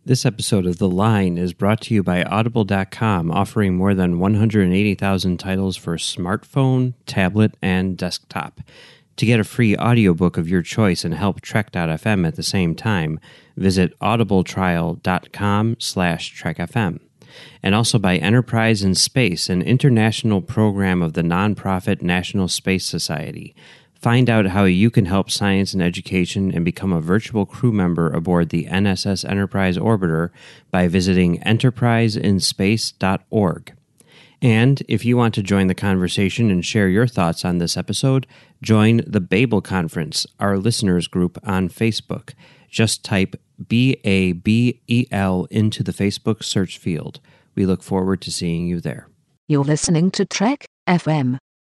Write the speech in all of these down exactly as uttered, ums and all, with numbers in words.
This episode of The Line is brought to you by Audible dot com, offering more than one hundred eighty thousand titles for smartphone, tablet, and desktop. To get a free audiobook of your choice and help Trek dot f m at the same time, visit audibletrial dot com slash trek f m. And also by Enterprise in Space, an international program of the nonprofit National Space Society. Find out how you can help science and education and become a virtual crew member aboard the N S S Enterprise Orbiter by visiting enterprise in space dot org. And if you want to join the conversation and share your thoughts on this episode, join the Babel Conference, our listeners group on Facebook. Just type B A B E L into the Facebook search field. We look forward to seeing you there. You're listening to Trek F M.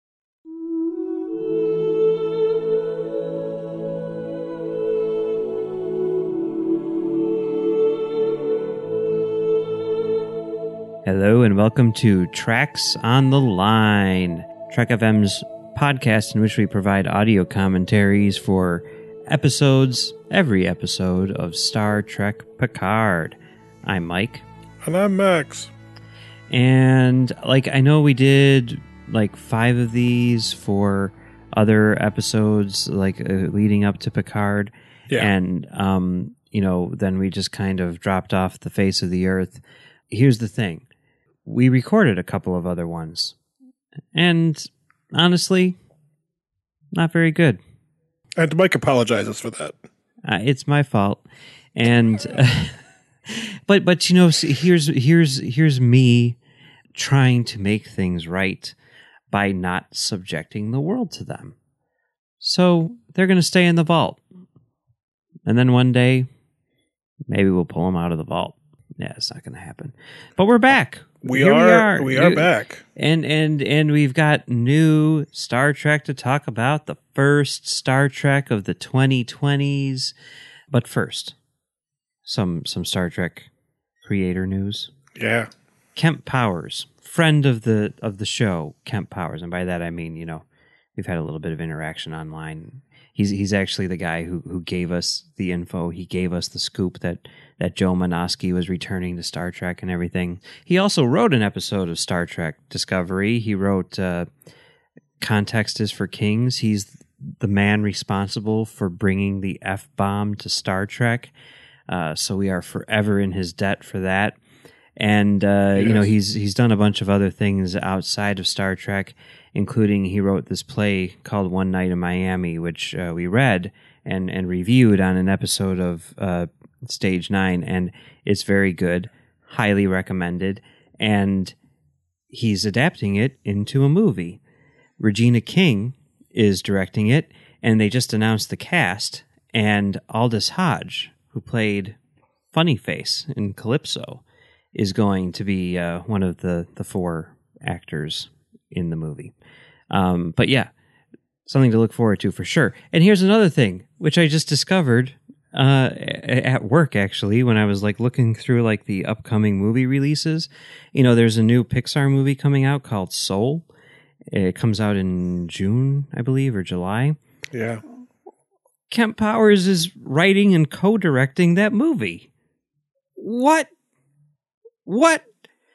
Hello and welcome to Treks on the Line, Trek F M's podcast in which we provide audio commentaries for episodes, every episode of Star Trek Picard. I'm Mike. And I'm Max. And, like, I know we did, like, five of these for other episodes, like, uh, leading up to Picard. Yeah. And, um, you know, then we just kind of dropped off the face of the earth. Here's the thing. We recorded a couple of other ones. And, honestly, not very good. And Mike apologizes for that. Uh, it's my fault. And... Uh, But but you know, here's here's here's me trying to make things right by not subjecting the world to them. So they're going to stay in the vault, and then one day, maybe we'll pull them out of the vault. Yeah, it's not going to happen. But we're back. We Here are. We are. We are back. And and and we've got new Star Trek to talk about. The first Star Trek of the twenty twenties. But first. Some some Star Trek creator news. Yeah. Kemp Powers, friend of the of the show, Kemp Powers, and by that I mean, you know, we've had a little bit of interaction online. He's he's actually the guy who who gave us the info. He gave us the scoop that that Joe Menosky was returning to Star Trek and everything. He also wrote an episode of Star Trek Discovery. He wrote uh, Context is for Kings. He's the man responsible for bringing the F-bomb to Star Trek. Uh, so we are forever in his debt for that. And, uh, yes. you know, he's he's done a bunch of other things outside of Star Trek, including he wrote this play called One Night in Miami, which uh, we read and, and reviewed on an episode of uh, Stage nine. And it's very good, highly recommended. And he's adapting it into a movie. Regina King is directing it, and they just announced the cast. And Aldous Hodge, who played Funny Face in Calypso, is going to be uh, one of the, the four actors in the movie. Um, but yeah, something to look forward to for sure. And here's another thing, which I just discovered uh, at work, actually, when I was like looking through like the upcoming movie releases. You know, there's a new Pixar movie coming out called Soul. It comes out in June, I believe, or July. Yeah. Kemp Powers is writing and co-directing that movie. What? What?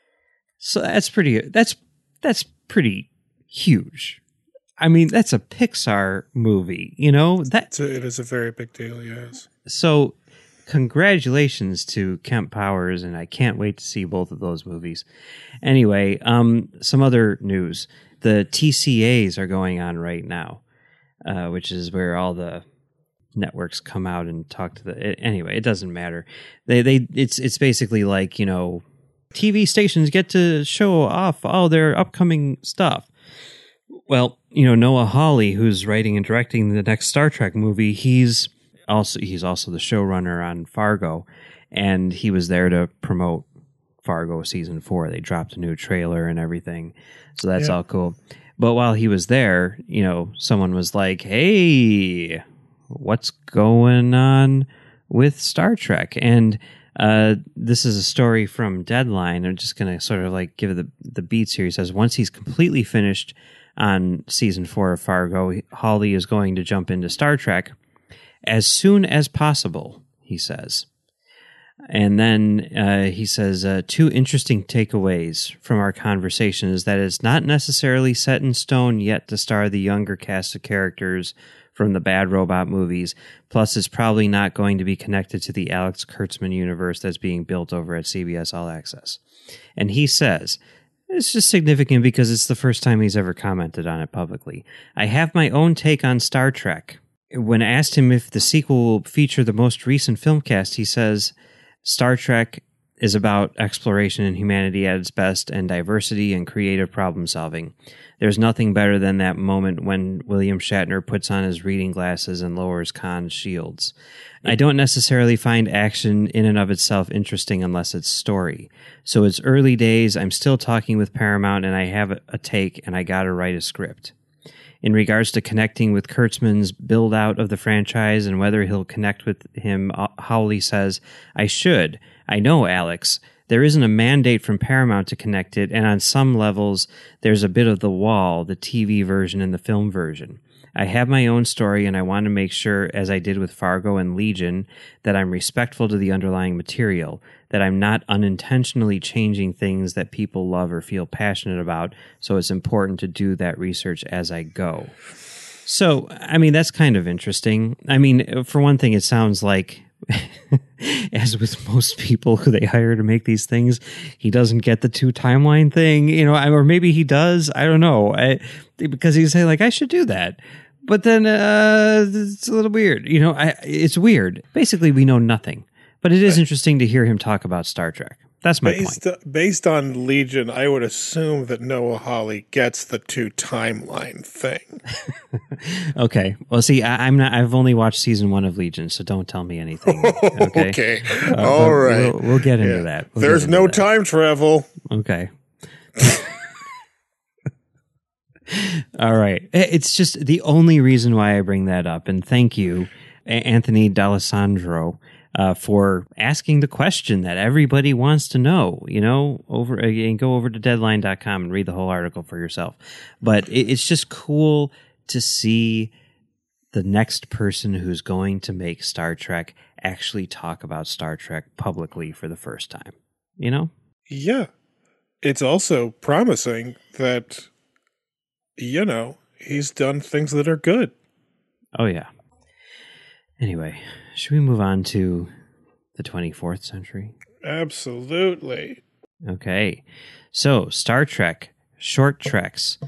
So that's pretty. That's that's pretty huge. I mean, that's a Pixar movie. You know that it is a very big deal. Yes. So, congratulations to Kemp Powers, and I can't wait to see both of those movies. Anyway, um, some other news: the T C As are going on right now, uh, which is where all the networks come out and talk to the anyway it doesn't matter they they it's it's basically like, you know, T V stations get to show off all their upcoming stuff. Well, you know, Noah Hawley, who's writing and directing the next Star Trek movie, he's also he's also the showrunner on Fargo, and he was there to promote Fargo season four. They dropped a new trailer and everything, so that's yeah. all cool. But while he was there, you know, someone was like, hey, what's going on with Star Trek? And uh, this is a story from Deadline. I'm just going to sort of like give the, the beats here. He says, once he's completely finished on season four of Fargo, Hawley is going to jump into Star Trek as soon as possible, he says. And then uh, he says, uh, two interesting takeaways from our conversation is that it's not necessarily set in stone yet to star the younger cast of characters from the Bad Robot movies. Plus, it's probably not going to be connected to the Alex Kurtzman universe that's being built over at C B S All Access. And he says, it's just significant because it's the first time he's ever commented on it publicly. I have my own take on Star Trek. When asked him if the sequel will feature the most recent film cast, he says, Star Trek is about exploration and humanity at its best and diversity and creative problem solving. There's nothing better than that moment when William Shatner puts on his reading glasses and lowers Khan's shields. I don't necessarily find action in and of itself interesting unless it's story. So it's early days. I'm still talking with Paramount and I have a take and I gotta write a script. In regards to connecting with Kurtzman's build out of the franchise and whether he'll connect with him, Hawley says, I should. I know, Alex. There isn't a mandate from Paramount to connect it, and on some levels, there's a bit of the wall, the T V version and the film version. I have my own story, and I want to make sure, as I did with Fargo and Legion, that I'm respectful to the underlying material, that I'm not unintentionally changing things that people love or feel passionate about, so it's important to do that research as I go. So, I mean, that's kind of interesting. I mean, for one thing, it sounds like, as with most people who they hire to make these things, he doesn't get the two timeline thing, you know, or maybe he does. I don't know, I, because he's saying like, I should do that. But then uh, it's a little weird. You know, I, it's weird. Basically, we know nothing. But it is interesting to hear him talk about Star Trek. That's my based, point. Based on Legion, I would assume that Noah Hawley gets the two timeline thing. Okay. Well, see, I, I'm not. I've only watched season one of Legion, so don't tell me anything. Okay. Okay. Uh, All right. We'll, we'll get into Yeah. that. We'll There's get into no that. time travel. Okay. All right. It's just the only reason why I bring that up. And thank you, Anthony D'Alessandro, uh, for asking the question that everybody wants to know. You know, over and go over to deadline dot com and read the whole article for yourself. But it's just cool to see the next person who's going to make Star Trek actually talk about Star Trek publicly for the first time. You know? Yeah. It's also promising that, you know, he's done things that are good. Oh, yeah. Anyway, should we move on to the twenty-fourth century? Absolutely. Okay. So, Star Trek Short Treks,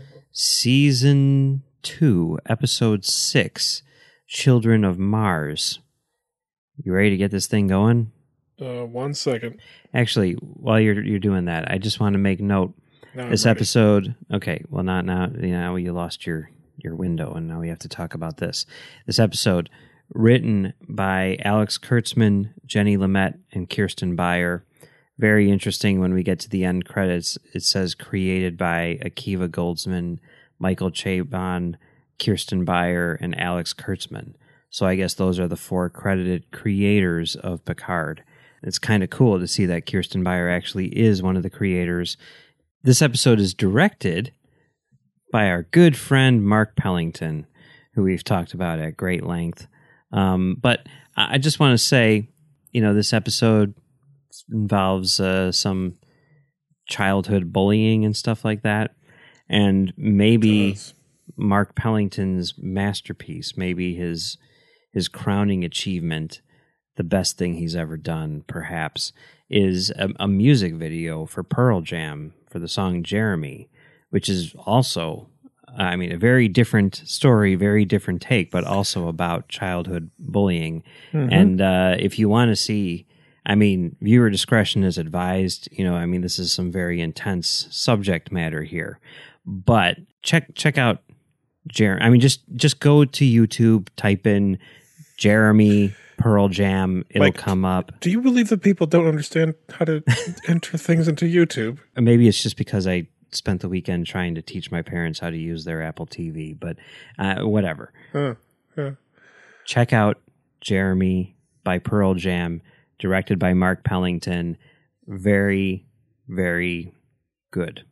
Season two, Episode six, Children of Mars. You ready to get this thing going? Uh, one second. Actually, while you're you're doing that, I just want to make note. Now I'm This ready. episode, okay, well, not now. You know, you lost your your window, and now we have to talk about this. This episode, written by Alex Kurtzman, Jenny Lumet, and Kirsten Beyer. Very interesting. When we get to the end credits, it says created by Akiva Goldsman, Michael Chabon, Kirsten Beyer, and Alex Kurtzman. So I guess those are the four credited creators of Picard. It's kind of cool to see that Kirsten Beyer actually is one of the creators. This episode is directed by our good friend Mark Pellington, who we've talked about at great length. Um, but I just want to say, you know, this episode involves uh, some childhood bullying and stuff like that. And maybe Does. Mark Pellington's masterpiece, maybe his his crowning achievement, the best thing he's ever done, perhaps, is a, a music video for Pearl Jam for the song Jeremy, which is also, I mean, a very different story, very different take, but also about childhood bullying. Mm-hmm. And uh, if you want to see, I mean, viewer discretion is advised. You know, I mean, this is some very intense subject matter here. But check check out Jeremy. I mean, just just go to YouTube, type in Jeremy Pearl Jam. It'll Mike, come up. Do you believe that people don't understand how to enter things into YouTube? Maybe it's just because I spent the weekend trying to teach my parents how to use their Apple T V, but uh, whatever. Huh, huh. Check out Jeremy by Pearl Jam, directed by Mark Pellington. Very, very good.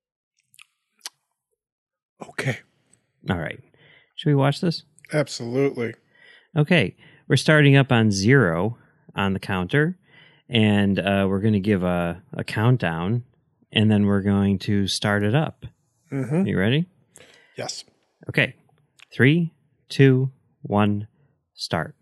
Okay. All right. Should we watch this? Absolutely. Okay. We're starting up on zero on the counter, and uh, we're going to give a, a countdown, and then we're going to start it up. Mm-hmm. You ready? Yes. Okay. Three, two, one, start.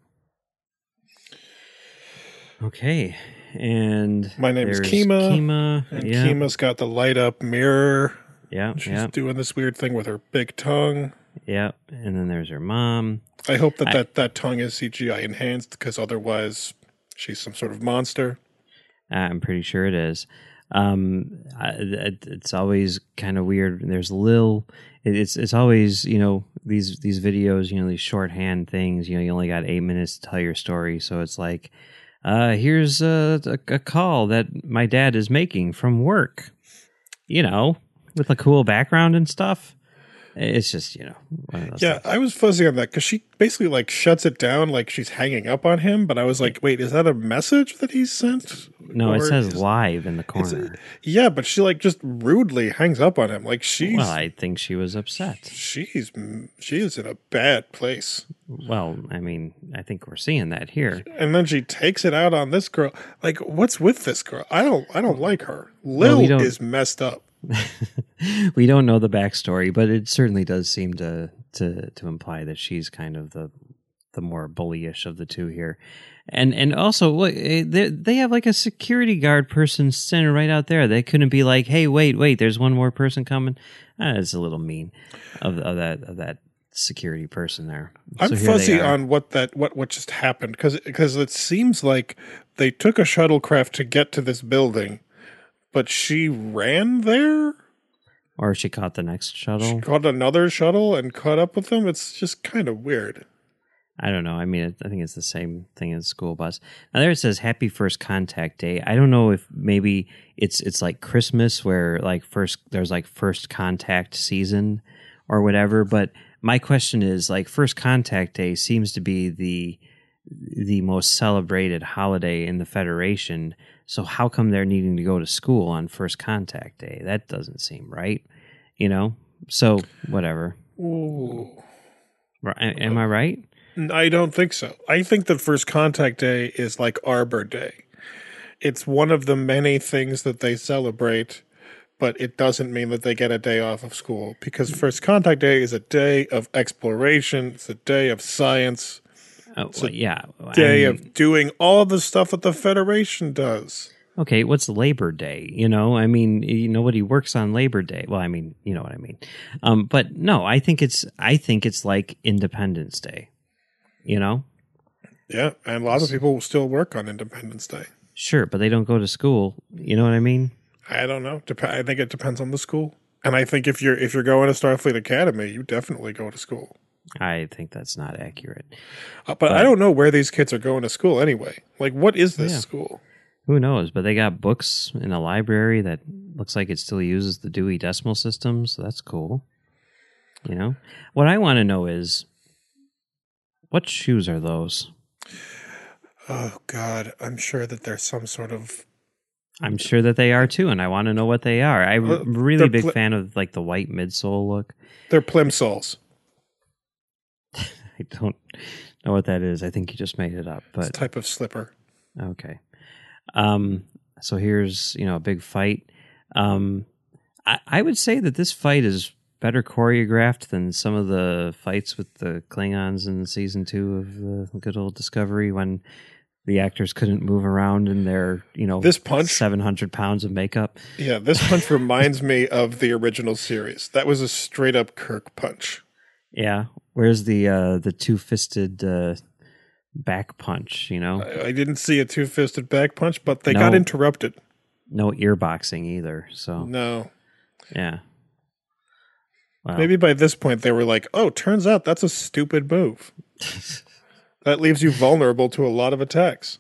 Okay. And my name is there's Kima. Kima. And yeah. Kima's got the light up mirror. Yeah. She's yeah. doing this weird thing with her big tongue. Yeah. And then there's her mom. I hope that I, that, that tongue is C G I enhanced, because otherwise she's some sort of monster. I'm pretty sure it is. Um, I, it, it's always kind of weird. There's Lil. It, it's it's always, you know, these these videos, you know, these shorthand things. You know, you only got eight minutes to tell your story, so it's like, uh, here's a, a, a call that my dad is making from work. You know, with a cool background and stuff. It's just, you know, one of those yeah, things. I was fuzzy on that because she basically like shuts it down like she's hanging up on him. But I was like, wait, is that a message that he sent? No, it Or says is- live in the is corner. it- yeah, but she like just rudely hangs up on him. Like she's Well, I think she was upset. she's she is in a bad place. Well, I mean, I think we're seeing that here. And then she takes it out on this girl. Like, what's with this girl? I don't I don't like her. Lil we don't- is messed up. We don't know the backstory, but it certainly does seem to to to imply that she's kind of the the more bullyish of the two here. And and also, look, eh, they they have like a security guard person standing right out there. They couldn't be like, "Hey, wait, wait, there's one more person coming." Uh, it's a little mean of of that of that security person there. I'm So here they fuzzy are. on what that what what just happened because because it seems like they took a shuttlecraft to get to this building, but she ran there. Or she caught the next shuttle. She caught another shuttle and caught up with them. It's just kind of weird. I don't know. I mean, I think it's the same thing as school bus. Now there it says Happy First Contact Day. I don't know if maybe it's it's like Christmas where like first there's like first contact season or whatever. But my question is like First Contact Day seems to be the the most celebrated holiday in the Federation. So how come they're needing to go to school on First Contact Day? That doesn't seem right. You know. So whatever. Ooh. Right, am I right? I don't think so. I think that First Contact Day is like Arbor Day. It's one of the many things that they celebrate, but it doesn't mean that they get a day off of school because First Contact Day is a day of exploration. It's a day of science. Oh, It's well, a yeah. I Day mean- of doing all the stuff that the Federation does. Okay, what's Labor Day? You know, I mean, you, nobody works on Labor Day. Well, I mean, you know what I mean. Um, but no, I think it's I think it's like Independence Day. You know, Yeah, and a lot of people still work on Independence Day. sure, but they don't go to school. You know what I mean? I don't know. Dep- I think it depends on the school. And I think if you're if you're going to Starfleet Academy, you definitely go to school. I think that's not accurate. Uh, but, I don't know where these kids are going to school anyway. Like, what is this Yeah. school? Who knows? But they got books in a library that looks like it still uses the Dewey Decimal System, so that's cool. You know, what I want to know is, what shoes are those? Oh, God. I'm sure that there's some sort of... I'm sure that they are too, and I want to know what they are. I'm Uh, a really they're big pl- fan of like the white midsole look. They're plimsolls. I don't know what that is. I think you just made it up, It's a but type of slipper. okay. Um, so here's, you know, a big fight. Um, I, I would say that this fight is better choreographed than some of the fights with the Klingons in season two of the good old Discovery when the actors couldn't move around in their, you know, This punch- seven hundred pounds of makeup. Yeah, this punch reminds me of the original series. That was a straight-up Kirk punch. Yeah. Where's the, uh, the two fisted, uh, back punch, you know? I, I didn't see a two-fisted back punch, but they No. got interrupted. No ear boxing either. So, No. yeah. Wow. Maybe by this point they were like, oh, turns out that's a stupid move. That leaves you vulnerable to a lot of attacks.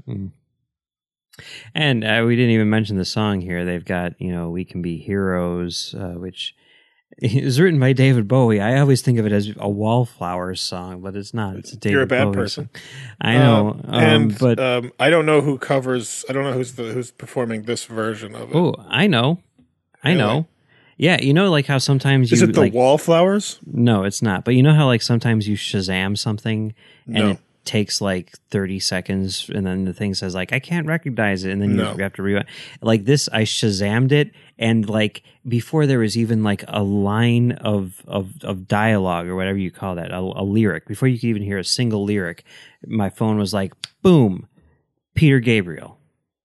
And uh, we didn't even mention the song here. They've got, you know, We Can Be Heroes, uh, which is written by David Bowie. I always think of it as a Wallflowers song, but it's not. It's a David You're a bad Bowie person. song. I know. Um, Um, and but, um, I don't know who covers. I don't know who's the who's performing this version of it. oh, I know. I Really? know. Yeah, you know, like how sometimes you Is it the like, Wallflowers? no, it's not. But you know how like sometimes you Shazam something and No. it takes like thirty seconds, and then the thing says like I can't recognize it, and then No. you have to rewind. Like this, I Shazammed it, and like before there was even like a line of of of dialogue or whatever you call that, a, a lyric. Before you could even hear a single lyric, my phone was like, boom, Peter Gabriel.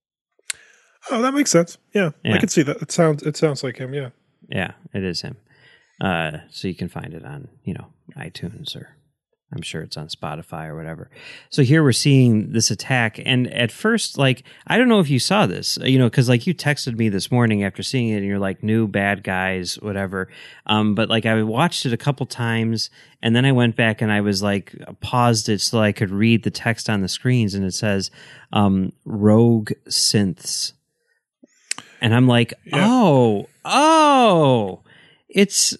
Oh, that makes sense. Yeah, Yeah. I can see that. It sounds it sounds like him. Yeah. Yeah, it is him. Uh, so you can find it on, you know, iTunes, or I'm sure it's on Spotify or whatever. So here we're seeing this attack. And at first, like, I don't know if you saw this, you know, because like you texted me this morning after seeing it and you're like, new bad guys, whatever. Um, but like I watched it a couple times and then I went back and I was like, paused it so I could read the text on the screens, and it says um, rogue synths. And I'm like, Yeah. oh, oh, it's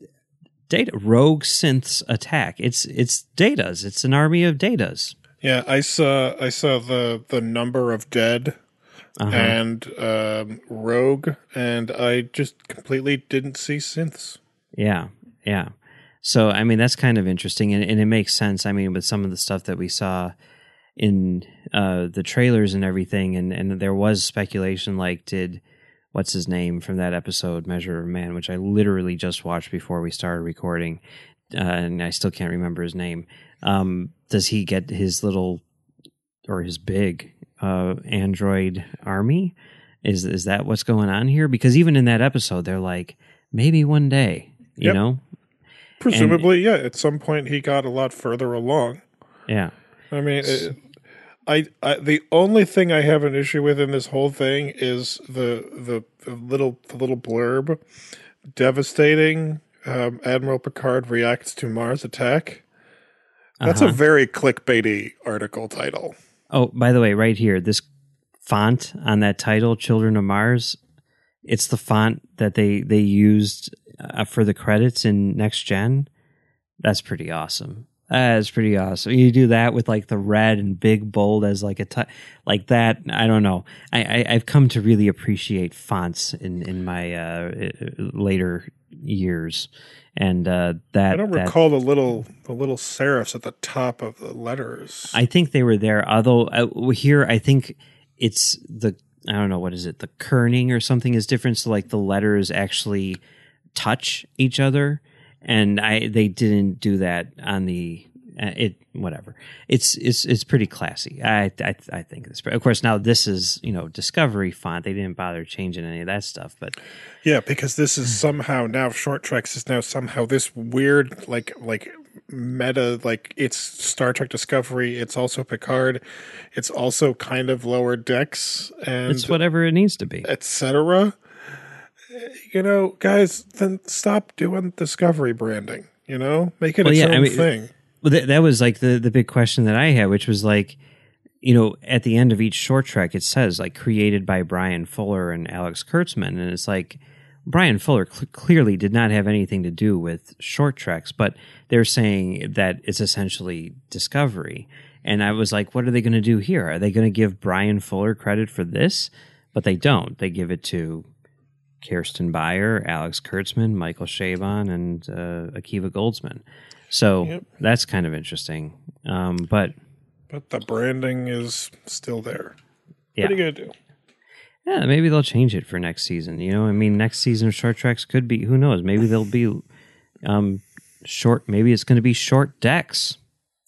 Data. Rogue synths attack. It's it's Datas. It's an army of Datas. Yeah, I saw I saw the the number of dead Uh-huh. and um, rogue, and I just completely didn't see synths. Yeah, yeah. So I mean that's kind of interesting, and, and it makes sense. I mean, with some of the stuff that we saw in uh, the trailers and everything, and, and there was speculation like, did what's his name from that episode, Measure of Man, which I literally just watched before we started recording, uh, and I still can't remember his name. Um, does he get his little or his big uh, android army? Is is that what's going on here? Because even in that episode, they're like, maybe one day, you Yep. know? Presumably, yeah. At some point, he got a lot further along. Yeah. I mean, it, I, I the only thing I have an issue with in this whole thing is the the, the little the little blurb, devastating. Um, Admiral Picard reacts to Mars attack. That's Uh-huh. a very clickbaity article title. Oh, by the way, right here, this font on that title, Children of Mars, it's the font that they, they used uh, for the credits in Next Gen. That's pretty awesome. That's pretty awesome. You do that with like the red and big bold as like a t- like that. I don't know. I, I I've come to really appreciate fonts in in my uh, later years, and uh, that I don't that, recall the little the little serifs at the top of the letters. I think they were there. Although uh, here, I think it's the I don't know what is it. The kerning or something is different. So like the letters actually touch each other. And I, they didn't do that on the uh, it. Whatever. It's it's it's pretty classy. I I I think it's of course now this is you know Discovery font. They didn't bother changing any of that stuff. But yeah, because this is somehow now Short Treks is now somehow this weird like like meta, like it's Star Trek Discovery. It's also Picard. It's also kind of Lower Decks and it's whatever it needs to be. et cetera. You know, guys, then stop doing Discovery branding. You know, make it Well, its yeah, own I mean, thing. Well, that, that was like the, the big question that I had, which was like, you know, at the end of each short trek, it says like created by Brian Fuller and Alex Kurtzman. And it's like, Brian Fuller cl- clearly did not have anything to do with short treks, but they're saying that it's essentially Discovery. And I was like, what are they going to do here? Are they going to give Brian Fuller credit for this? But they don't. They give it to Kirsten Beyer, Alex Kurtzman, Michael Chabon, and uh, Akiva Goldsman. So Yep. that's kind of interesting. Um, but But the branding is still there. yeah, What are you gonna do? yeah, maybe they'll change it for next season. You know, I mean, next season of Short Treks could be. Who knows? Maybe they'll be um, short. Maybe it's going to be short decks.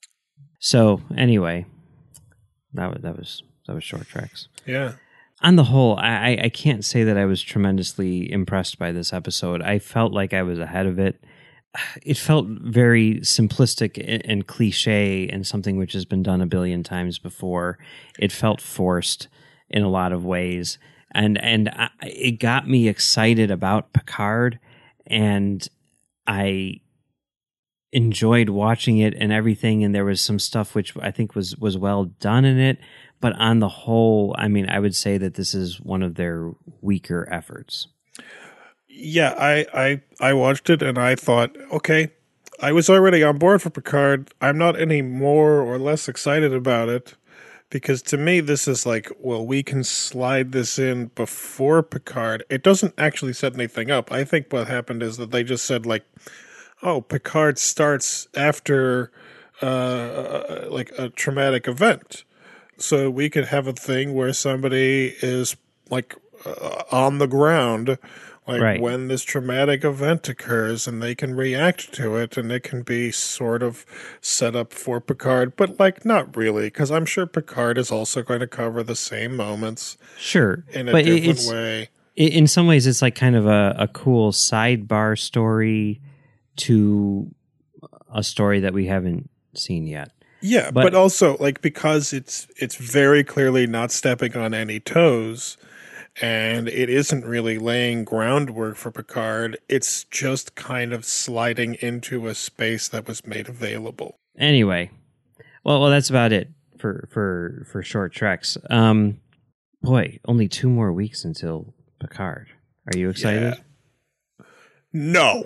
So anyway, that was that was that was Short Treks. Yeah. On the whole, I, I can't say that I was tremendously impressed by this episode. I felt like I was ahead of it. It felt very simplistic and cliche and something which has been done a billion times before. It felt forced in a lot of ways. And and I, it got me excited about Picard, and I enjoyed watching it and everything. And there was some stuff which I think was, was well done in it. But on the whole, I mean, I would say that this is one of their weaker efforts. Yeah, I, I I watched it and I thought, okay, I was already on board for Picard. I'm not any more or less excited about it because to me this is like, well, we can slide this in before Picard. It doesn't actually set anything up. I think what happened is that they just said like, oh, Picard starts after uh, like a traumatic event. So we could have a thing where somebody is like uh, on the ground, like Right. when this traumatic event occurs, and they can react to it, and it can be sort of set up for Picard, but like not really, because I'm sure Picard is also going to cover the same moments Sure. in a but different it's, way. i- in some ways, it's like kind of a, a cool sidebar story to a story that we haven't seen yet. Yeah, But- but, also like because it's it's very clearly not stepping on any toes, and it isn't really laying groundwork for Picard. It's just kind of sliding into a space that was made available. Anyway, well, well, that's about it for for for short treks. Um, boy, only two more weeks until Picard. Are you excited? Yeah. No.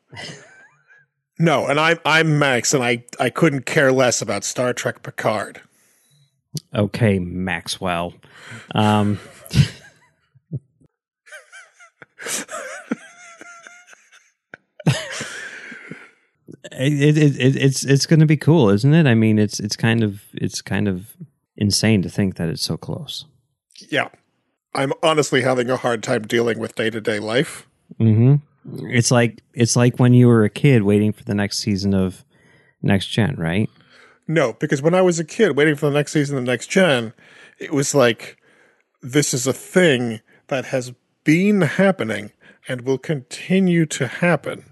No, and I'm I'm Max, and I, I couldn't care less about Star Trek Picard. Okay, Maxwell. Um, it, it, it, it's it's going to be cool, isn't it? I mean, it's it's kind of it's kind of insane to think that it's so close. Yeah. I'm honestly having a hard time dealing with day-to-day life. Mm-hmm. It's like it's like when you were a kid waiting for the next season of Next Gen, right? No, because when I was a kid waiting for the next season of Next Gen, it was like, this is a thing that has been happening and will continue to happen.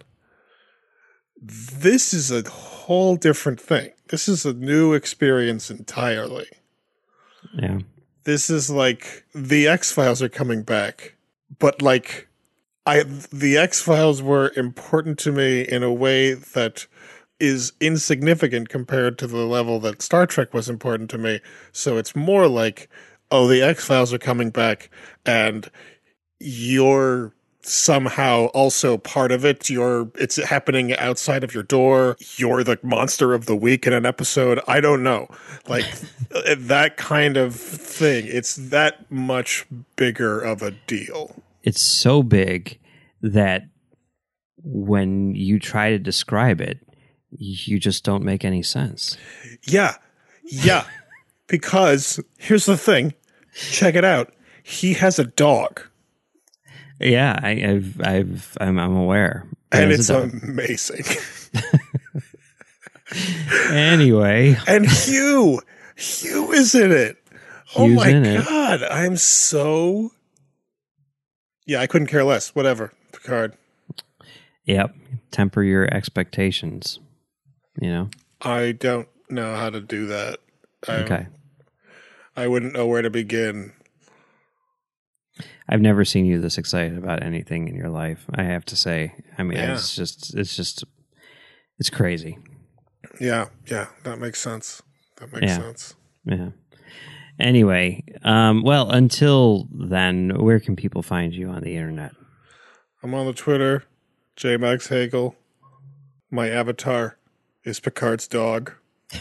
This is a whole different thing. This is a new experience entirely. Yeah. This is like, the X-Files are coming back, but like, I the X-Files were important to me in a way that is insignificant compared to the level that Star Trek was important to me. So it's more like, oh, the X-Files are coming back, and you're somehow also part of it. You're it's happening outside of your door. You're the monster of the week in an episode. I don't know. Like that kind of thing. It's that much bigger of a deal. It's so big that when you try to describe it, you just don't make any sense. Yeah. Yeah. Because here's the thing. Check it out. He has a dog. Yeah, I, I've, I've, I'm, I'm aware. And There's it's a dog. amazing. Anyway, And Hugh. Hugh is in it. Oh Hugh's my in it. God. I'm so. Yeah, I couldn't care less. Whatever. Picard. Yep. Temper your expectations. You know. I don't know how to do that. I, Okay. I wouldn't know where to begin. I've never seen you this excited about anything in your life. I have to say. I mean, Yeah. it's just, it's just, it's crazy. Yeah, yeah, that makes sense. That makes Yeah. sense. Yeah. Anyway, um, well, until then, where can people find you on the internet? I'm on the Twitter, J Max Hagel. My avatar is Picard's dog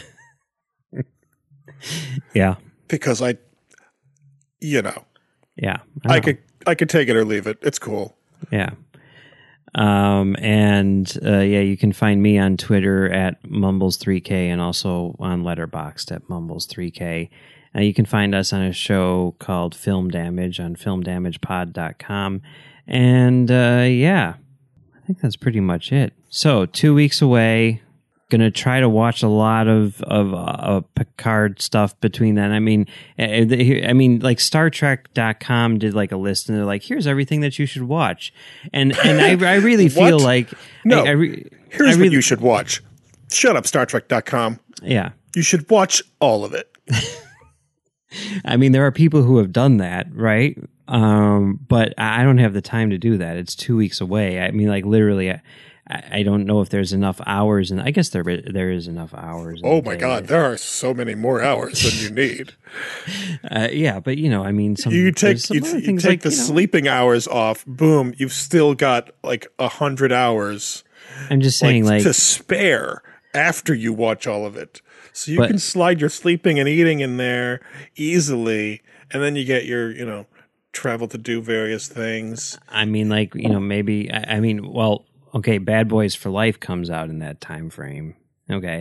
Yeah. because I, you know, Yeah. I, know. could I could take it or leave it. It's cool. Yeah. Um, and uh, yeah, you can find me on Twitter at Mumbles three K and also on Letterboxd at Mumbles three K. Uh, you can find us on a show called Film Damage on film damage pod dot com. And uh, yeah, I think that's pretty much it. So, two weeks away. Going to try to watch a lot of of uh, Picard stuff between then. I mean, uh, the- I mean, like Star Trek dot com did like a list, and they're like, "Here's everything that you should watch." And and I, I really feel What? like No. I, I re- Here's I what really, you should watch. Shut up, Star Trek dot com. Yeah, You should watch all of it. I mean, there are people who have done that, right? Um, but I don't have the time to do that. It's two weeks away. I mean, like literally. I, I don't know if there's enough hours, and I guess there there is enough hours. in Oh the my day. God, there are so many more hours than you need. Uh, yeah, but you know, I mean, some, You take there's some you, other you things take like, the you know, sleeping hours off. Boom, you've still got like a hundred hours I'm just saying, like, like, to spare after you watch all of it. So you But- can slide your sleeping and eating in there easily, and then you get your, you know, travel to do various things. I mean, like, you know, maybe, I, I mean, well, okay, Bad Boys for Life comes out in that time frame. Okay,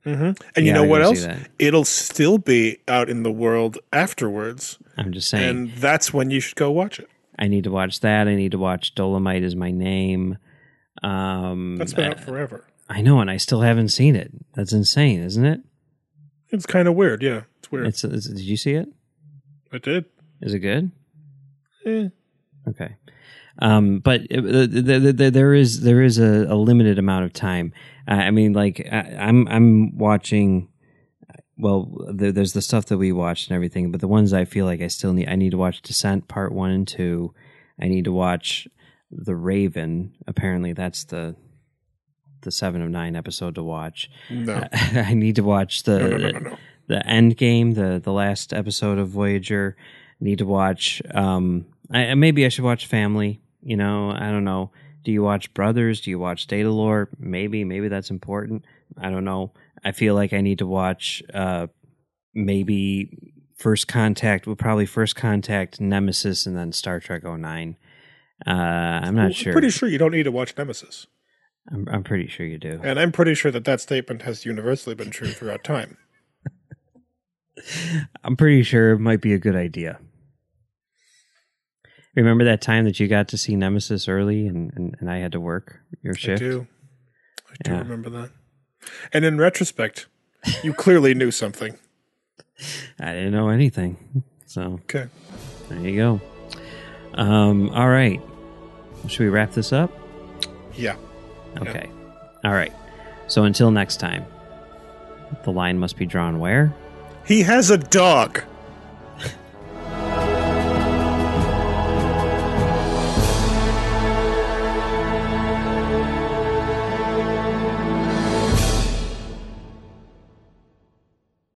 Mm-hmm. And you Yeah, know I what can see else? that. It'll still be out in the world afterwards. I'm just saying. And that's when you should go watch it. I need to watch that. I need to watch Dolomite Is My Name. Um, That's been uh, out forever. I know, and I still haven't seen it. That's insane, isn't it? It's kind of weird. Yeah, it's weird. It's, it's, did you see it? I did. Is it good? Eh. Okay. Um, but it, the, the, the, there is there is a, a limited amount of time. Uh, I mean, like I, I'm I'm watching. Well, there, there's the stuff that we watched and everything, but the ones I feel like I still need. I need to watch Descent Part One and Two. I need to watch The Raven. Apparently, that's the the seven of nine episode to watch. No. Uh, I need to watch the No, no, no, no, no. the End Game, the the last episode of Voyager. I need to watch. Um, I, maybe I should watch Family. You know, I don't know. Do you watch Brothers? Do you watch Datalore? Maybe, maybe that's important. I don't know. I feel like I need to watch uh, maybe First Contact. Well, probably First Contact, Nemesis, and then Star Trek oh nine. Uh, I'm not Well, sure. I'm pretty sure you don't need to watch Nemesis. I'm, I'm pretty sure you do. And I'm pretty sure that that statement has universally been true throughout time. I'm pretty sure it might be a good idea. Remember that time that you got to see Nemesis early and, and, and I had to work your shift? I do. I do Yeah. remember that. And in retrospect, you clearly knew something. I didn't know anything. So Okay. there you go. Um, all right. Should we wrap this up? Yeah. Okay. All right. So until next time, the line must be drawn where? He has a dog.